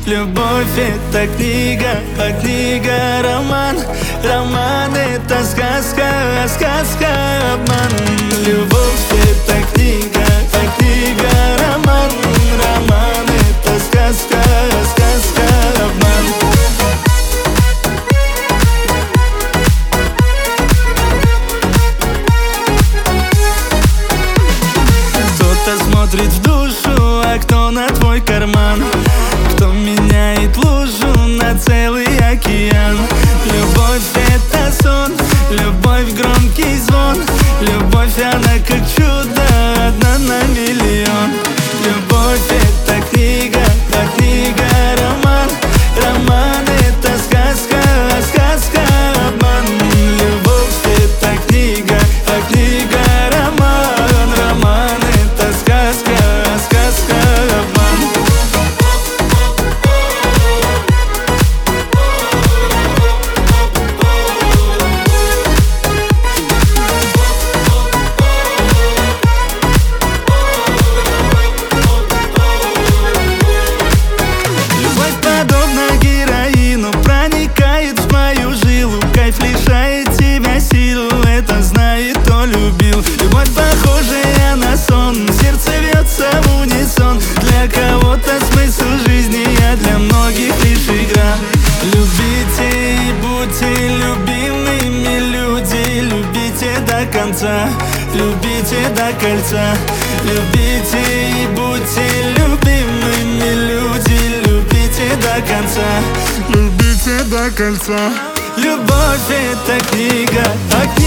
Любовь — это книга, а книга — роман. Роман — это сказка, а сказка — обман. Любовь — это книга, а книга — роман. Роман — это сказка, а сказка — обман. Кто-то смотрит в душу, а кто на твой карман. Кто меняет лужу на целый океан. Любовь — это сон, любовь — громкий звон. Любовь, она как чудо, одна на миллион. Любовь — это книга, а книга — роман. Роман — это сказка, а сказка — обман. Любовь — это книга, а книга — роман. Роман — это сказка, а сказка — обман. Кайф лишает тебя сил, это знает, кто любил. Любовь, похожая на сон, сердце бьется в унисон. Для кого-то смысл жизни, а для многих лишь игра. Любите и будьте любимыми, люди. Любите до конца, любите до кольца. Любите и будьте любимыми, люди. Любите до конца, любите до кольца. Любовь — это книга, а